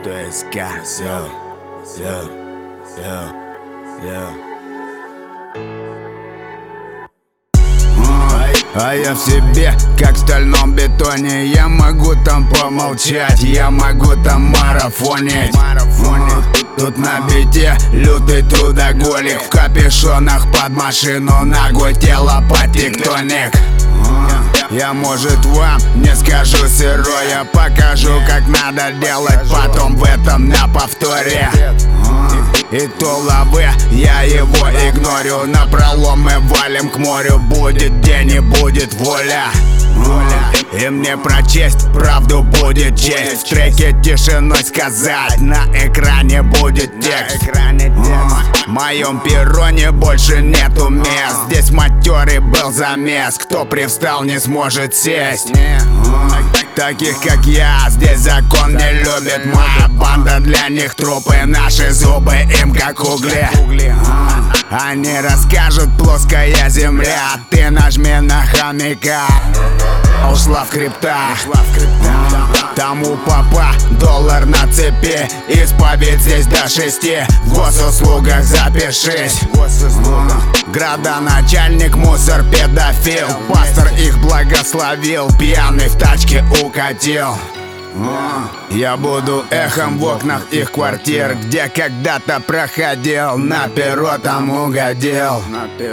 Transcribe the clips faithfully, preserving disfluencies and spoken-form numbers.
ТСК, все, все, все, все. А я в себе, как в стальном бетоне. Я могу там помолчать, я могу там марафонить. Тут на бите лютый трудоголик, в капюшонах под машину, ногой тело под тектоник. Я, может, вам не скажу сырой, я покажу, как надо делать, потом в этом на повторе. И то лавы, я его игнорю, напролом мы валим к морю. Будет день и будет воля, воля. И мне прочесть правду будет честь. В треке тишиной сказать, на экране будет текст. В моем перроне больше нету мест. Здесь матерый был замес, кто привстал, не сможет сесть. Таких как я здесь закон не любит. Моя банда для них трупы, наши зубы им как угли. Они расскажут, плоская земля, ты нажми на хомяка. Ушла в криптах, там у папа доллар на цепи. Исповедь здесь до шести, в госуслугах запишись. Градоначальник, мусор, педофил, пастор их благословил, пьяный в тачке укатил. Я буду эхом в окнах их квартир, где когда-то проходил, на перо там угодил.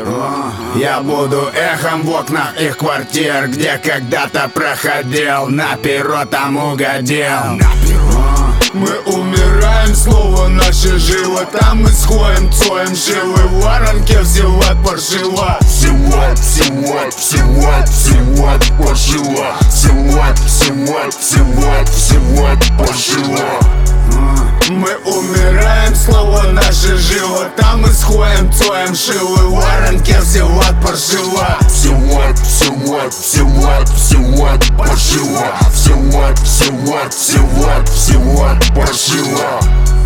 Я буду эхом в окнах их квартир, где когда-то проходил, на перо там угодил. Мы умираем, слово наше живо, там мы сходим, цоем живы. В воронке всего паршиво. Всего, всего, всего, всего паршиво. Всего, всего, всего, всего паршиво. Мы умираем, слово наше живо, там мы сходим, цоем шивы. В воронке всего паршиво. Всего, всего, всего, всего паршиво. Всего, всего, всего, всего паршиво.